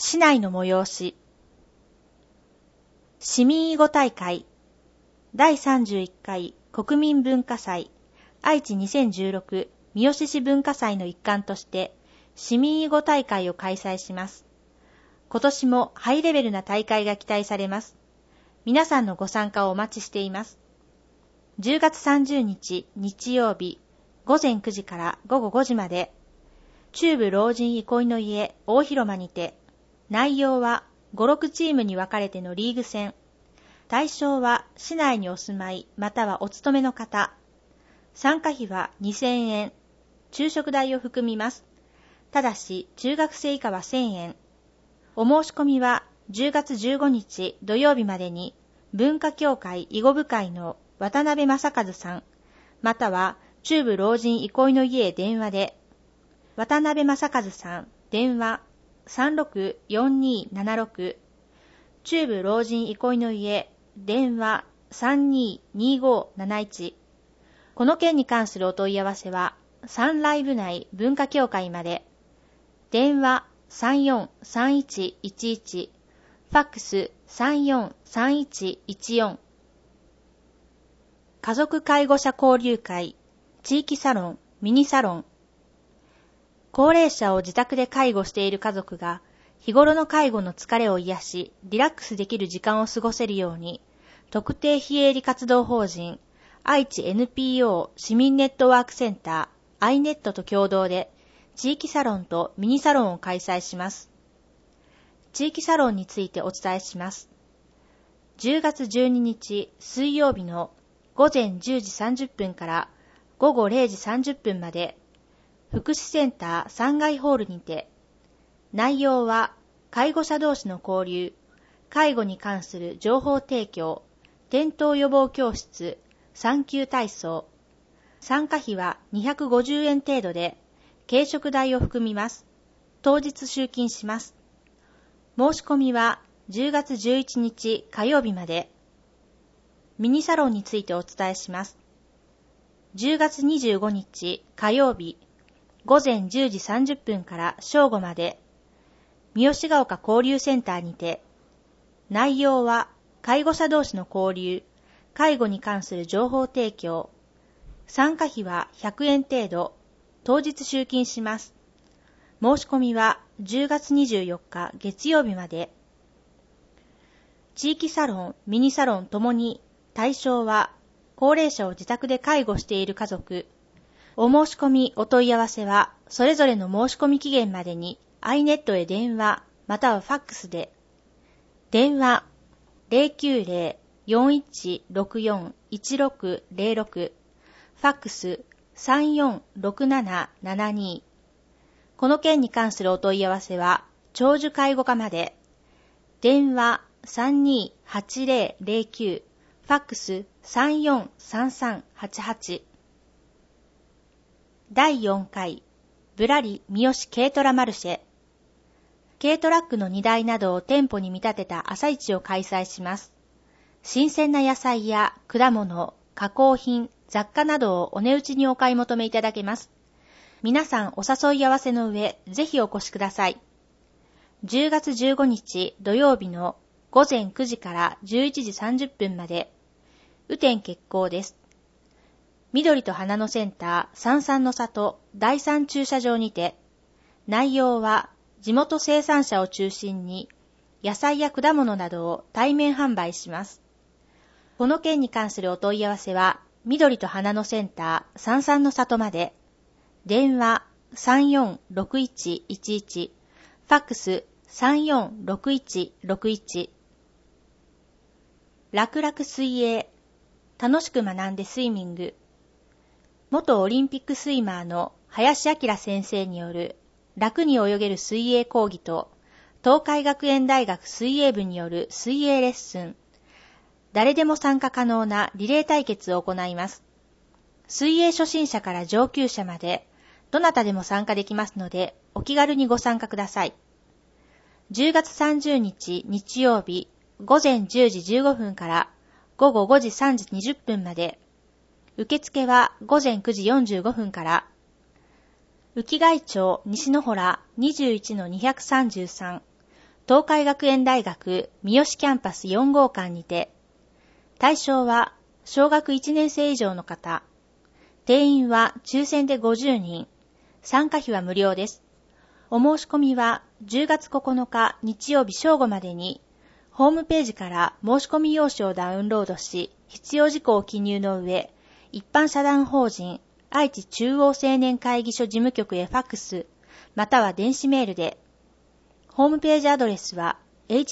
市内の催し。市民囲碁大会第31回国民文化祭愛知2016三好市文化祭の一環として市民囲碁大会を開催します。今年もハイレベルな大会が期待されます。皆さんのご参加をお待ちしています。10月30日日曜日午前9時から午後5時まで中部老人憩いの家大広間にて、内容は5、6チームに分かれてのリーグ戦。対象は市内にお住まいまたはお勤めの方。参加費は2000円。昼食代を含みます。ただし中学生以下は1000円。お申し込みは10月15日土曜日までに文化協会囲碁部会の渡辺正和さん、または中部老人憩いの家へ電話で、渡辺正和さん、電話364276、中部老人憩いの家、電話322571。この件に関するお問い合わせは、サンライブ内文化協会まで。電話343111、ファックス343114。家族介護者交流会、地域サロン、ミニサロン。高齢者を自宅で介護している家族が日頃の介護の疲れを癒し、リラックスできる時間を過ごせるように、特定非営利活動法人愛知 NPO 市民ネットワークセンター iNet と共同で地域サロンとミニサロンを開催します。地域サロンについてお伝えします。10月12日水曜日の午前10時30分から午後0時30分まで福祉センター3階ホールにて、内容は介護者同士の交流、介護に関する情報提供、転倒予防教室、産休体操。参加費は250円程度で、軽食代を含みます。当日集金します。申し込みは10月11日火曜日まで。ミニサロンについてお伝えします。10月25日火曜日、午前10時30分から正午まで、三好ヶ丘交流センターにて、内容は介護者同士の交流、介護に関する情報提供、参加費は100円程度、当日集金します。申し込みは10月24日月曜日まで。地域サロン、ミニサロンともに対象は高齢者を自宅で介護している家族。お申し込みお問い合わせはそれぞれの申し込み期限までにiNet へ電話またはファックスで。電話090-4164-1606、ファックス346772。この件に関するお問い合わせは長寿介護課まで。電話328009、ファックス343388。第4回ぶらり三好軽トラマルシェ。軽トラックの荷台などを店舗に見立てた朝市を開催します。新鮮な野菜や果物、加工品、雑貨などをお値打ちにお買い求めいただけます。皆さんお誘い合わせの上、ぜひお越しください。10月15日土曜日の午前9時から11時30分まで、雨天決行です。緑と花のセンター三々の里第3駐車場にて、内容は地元生産者を中心に野菜や果物などを対面販売します。この件に関するお問い合わせは緑と花のセンター三々の里まで。電話346111、ファックス346161。楽々水泳、楽しく学んでスイミング。元オリンピックスイマーの林明先生による楽に泳げる水泳講義と、東海学園大学水泳部による水泳レッスン。誰でも参加可能なリレー対決を行います。水泳初心者から上級者まで、どなたでも参加できますので、お気軽にご参加ください。10月30日日曜日、午前10時15分から午後5時3時20分まで。受付は午前9時45分から。浮貝町西の洞21-233、 東海学園大学三好キャンパス4号館にて、対象は小学1年生以上の方、定員は抽選で50人、参加費は無料です。お申し込みは10月9日日曜日正午までに、ホームページから申し込み用紙をダウンロードし、必要事項を記入の上、一般社団法人愛知中央青年会議所事務局へファックス、または電子メールで、ホームページアドレスは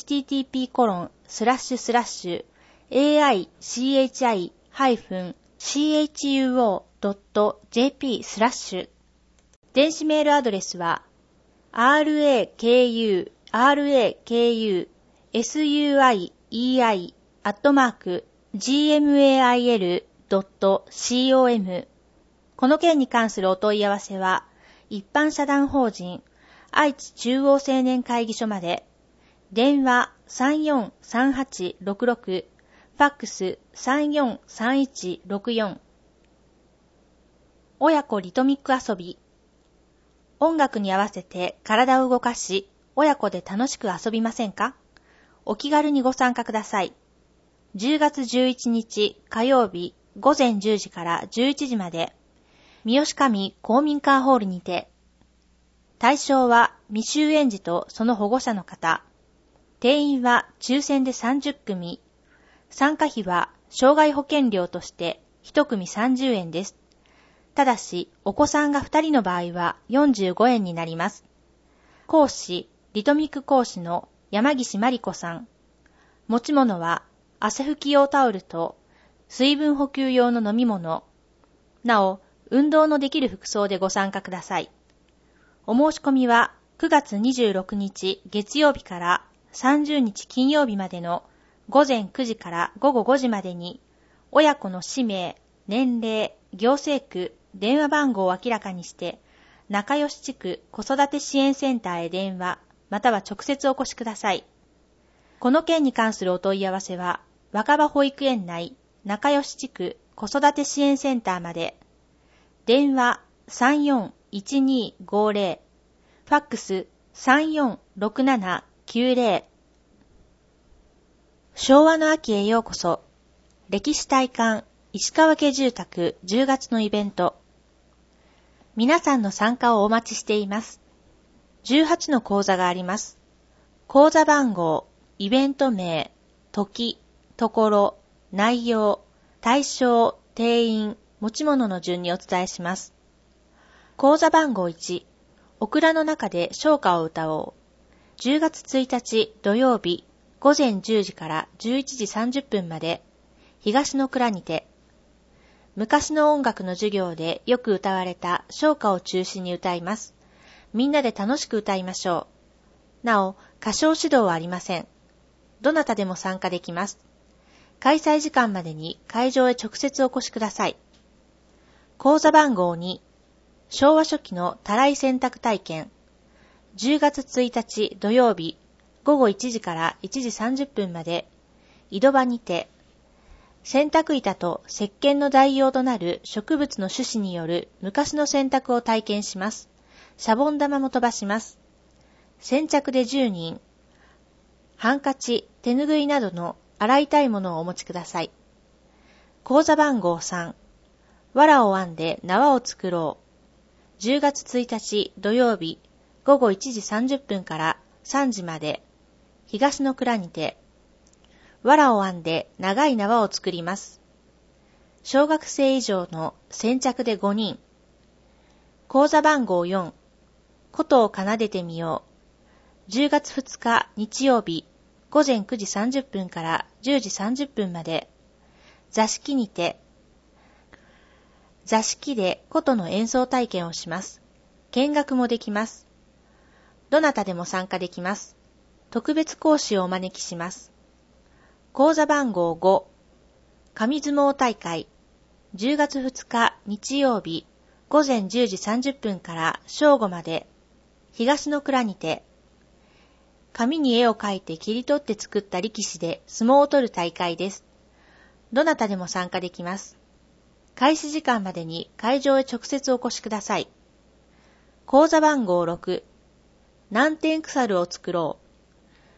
http://aichi-chuo.jp/ 電子メールアドレスは rakusuiei@gmail.com この件に関するお問い合わせは、一般社団法人愛知中央青年会議所まで、電話 343866、ファックス 343164。親子リトミック遊び。音楽に合わせて体を動かし、親子で楽しく遊びませんか？お気軽にご参加ください。10月11日火曜日午前10時から11時まで、三好上公民館ホールにて、対象は未就園児とその保護者の方。定員は抽選で30組。参加費は障害保険料として1組30円です。ただし、お子さんが2人の場合は45円になります。講師、リトミック講師の山岸真理子さん。持ち物は汗拭き用タオルと水分補給用の飲み物。なお、運動のできる服装でご参加ください。お申し込みは9月26日月曜日から30日金曜日までの午前9時から午後5時までに、親子の氏名、年齢、行政区、電話番号を明らかにして、仲良し地区子育て支援センターへ電話、または直接お越しください。この件に関するお問い合わせは、若葉保育園内仲良し地区子育て支援センターまで、電話341250、ファックス346790。昭和の秋へようこそ。歴史体感石川家住宅10月のイベント。皆さんの参加をお待ちしています。18の講座があります。講座番号、イベント名、時、ところ、内容、対象、定員、持ち物の順にお伝えします。講座番号1、オクラの中で唱歌を歌おう。10月1日土曜日午前10時から11時30分まで、東の蔵にて、昔の音楽の授業でよく歌われた唱歌を中心に歌います。みんなで楽しく歌いましょう。なお、歌唱指導はありません。どなたでも参加できます。開催時間までに会場へ直接お越しください。講座番号2、昭和初期のたらい洗濯体験。10月1日土曜日午後1時から1時30分まで、井戸場にて、洗濯板と石鹸の代用となる植物の種子による昔の洗濯を体験します。シャボン玉も飛ばします。先着で10人。ハンカチ、手ぬぐいなどの洗いたいものをお持ちください。講座番号3、藁を編んで縄を作ろう。10月1日土曜日午後1時30分から3時まで、東の蔵にて、藁を編んで長い縄を作ります。小学生以上の先着で5人。講座番号4、琴を奏でてみよう。10月2日日曜日午前9時30分から10時30分まで、座敷にて、座敷で琴の演奏体験をします。見学もできます。どなたでも参加できます。特別講師をお招きします。講座番号5、紙相撲大会。10月2日日曜日午前10時30分から正午まで、東の蔵にて、紙に絵を描いて切り取って作った力士で相撲を取る大会です。どなたでも参加できます。開始時間までに会場へ直接お越しください。講座番号6、南天鎖を作ろう。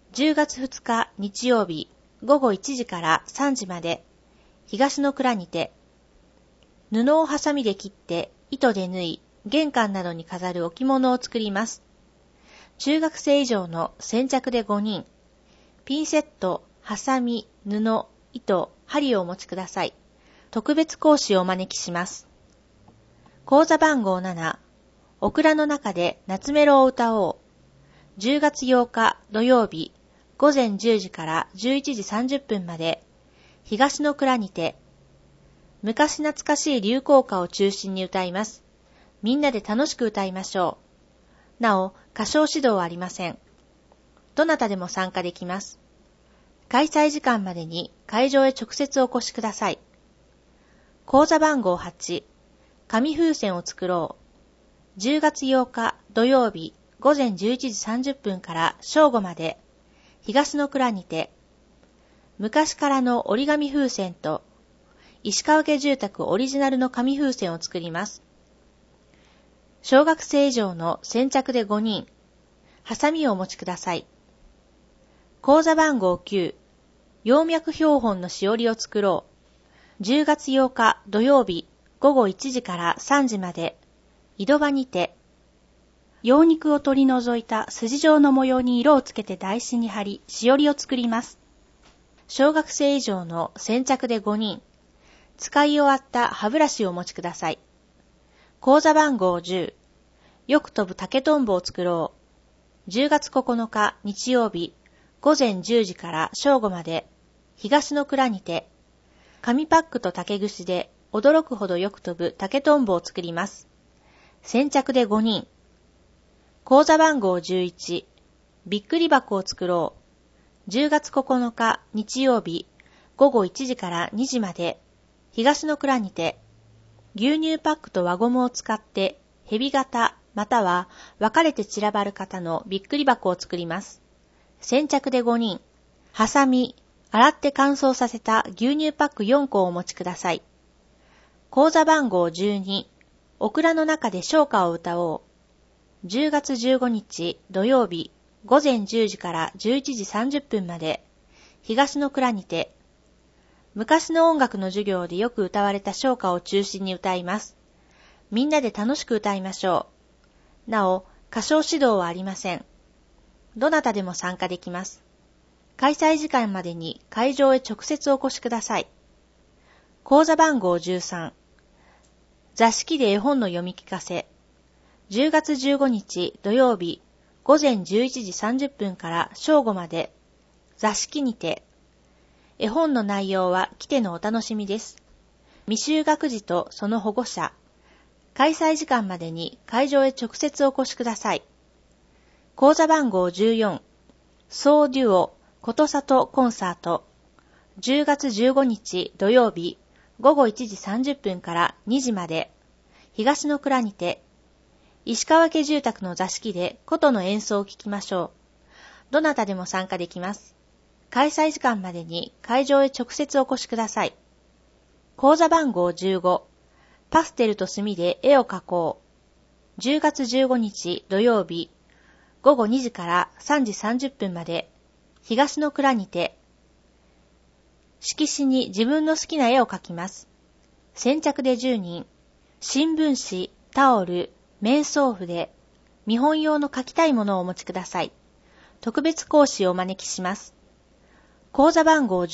10月2日日曜日午後1時から3時まで、東の蔵にて、布をハサミで切って糸で縫い、玄関などに飾る置物を作ります。中学生以上の先着で5人、ピンセット、ハサミ、布、糸、針をお持ちください。特別講師をお招きします。講座番号7、オクラの中で夏メロを歌おう。10月8日土曜日、午前10時から11時30分まで、東の蔵にて、昔懐かしい流行歌を中心に歌います。みんなで楽しく歌いましょう。なお、歌唱指導はありません。どなたでも参加できます。開催時間までに会場へ直接お越しください。講座番号8、紙風船を作ろう。10月8日土曜日午前11時30分から正午まで、東の蔵にて、昔からの折り紙風船と、石川家住宅オリジナルの紙風船を作ります。小学生以上の先着で5人、ハサミをお持ちください。講座番号9、葉脈標本のしおりを作ろう。10月8日土曜日午後1時から3時まで、井戸場にて、葉肉を取り除いた筋状の模様に色をつけて台紙に貼り、しおりを作ります。小学生以上の先着で5人、使い終わった歯ブラシをお持ちください。講座番号10、よく飛ぶ竹とんぼを作ろう。10月9日日曜日、午前10時から正午まで、東の蔵にて、紙パックと竹串で驚くほどよく飛ぶ竹とんぼを作ります。先着で5人。講座番号11、びっくり箱を作ろう。10月9日日曜日、午後1時から2時まで、東の蔵にて、牛乳パックと輪ゴムを使って、蛇型または分かれて散らばる型のびっくり箱を作ります。先着で5人、ハサミ、洗って乾燥させた牛乳パック4個をお持ちください。講座番号12、オクラの中で唱歌を歌おう。10月15日土曜日、午前10時から11時30分まで、東の蔵にて、昔の音楽の授業でよく歌われた唱歌を中心に歌います。みんなで楽しく歌いましょう。なお、歌唱指導はありません。どなたでも参加できます。開催時間までに会場へ直接お越しください。講座番号13、座敷で絵本の読み聞かせ。10月15日土曜日、午前11時30分から正午まで、座敷にて、絵本の内容は来てのお楽しみです。未就学児とその保護者。開催時間までに会場へ直接お越しください。講座番号14、ソーデュオ、ことさとコンサート。10月15日土曜日、午後1時30分から2時まで、東の蔵にて、石川家住宅の座敷で琴の演奏を聴きましょう。どなたでも参加できます。開催時間までに会場へ直接お越しください。講座番号15、パステルと墨で絵を描こう。10月15日土曜日、午後2時から3時30分まで、東の蔵にて、色紙に自分の好きな絵を描きます。先着で10人、新聞紙、タオル、面相筆、見本用の描きたいものをお持ちください。特別講師をお招きします。講座番号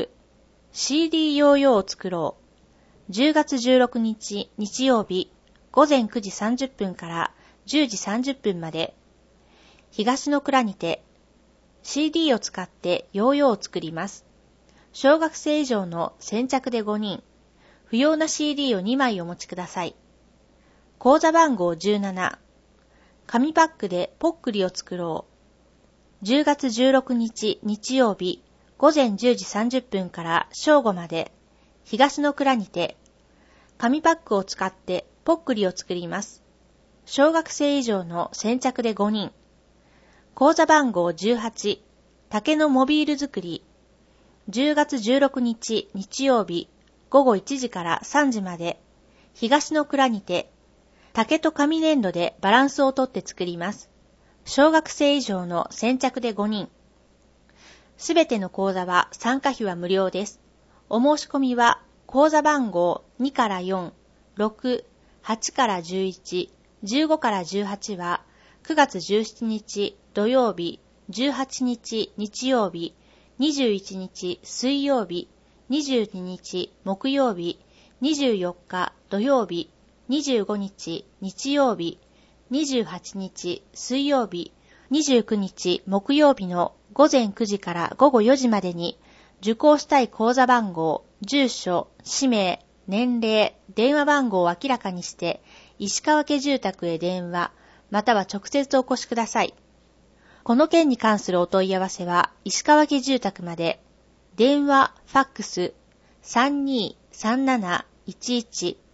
16、CD ヨーヨーを作ろう。10月16日日曜日、午前9時30分から10時30分まで、東の蔵にて、CD を使ってヨーヨーを作ります。小学生以上の先着で5人、不要な CD を2枚お持ちください。講座番号17、紙パックでポックリを作ろう。10月16日日曜日、午前10時30分から正午まで、東の蔵にて、紙パックを使ってポックリを作ります。小学生以上の先着で5人。講座番号18、竹のモビール作り。10月16日日曜日、午後1時から3時まで、東の蔵にて、竹と紙粘土でバランスをとって作ります。小学生以上の先着で5人。 すべての講座は参加費は無料です。お申し込みは、講座番号2から4、6、8から11、15から18は、9月17日土曜日、18日日曜日、21日水曜日、22日木曜日、24日土曜日、25日日曜日、28日水曜日、29日木曜日の午前9時から午後4時までに受講したい講座番号、住所、氏名、年齢、電話番号を明らかにして石川家住宅へ電話、または直接お越しください。この件に関するお問い合わせは石川家住宅まで。電話、ファックス、323711